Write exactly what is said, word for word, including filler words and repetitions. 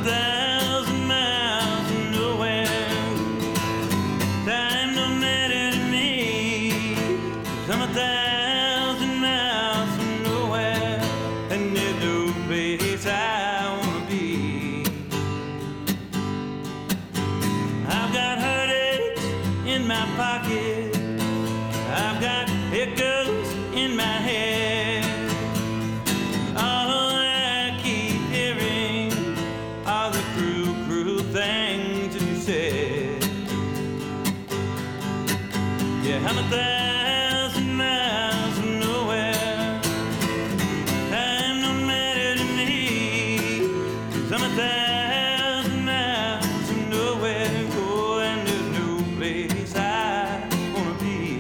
thousand miles from nowhere. Time don't matter to me, 'cause I'm a thousand miles from nowhere, and there's no place I wanna be. I've got heartaches in my pocket, I've got echoes in my head. All I keep hearing are the cruel, cruel things that you said. Yeah, I'm a thousand miles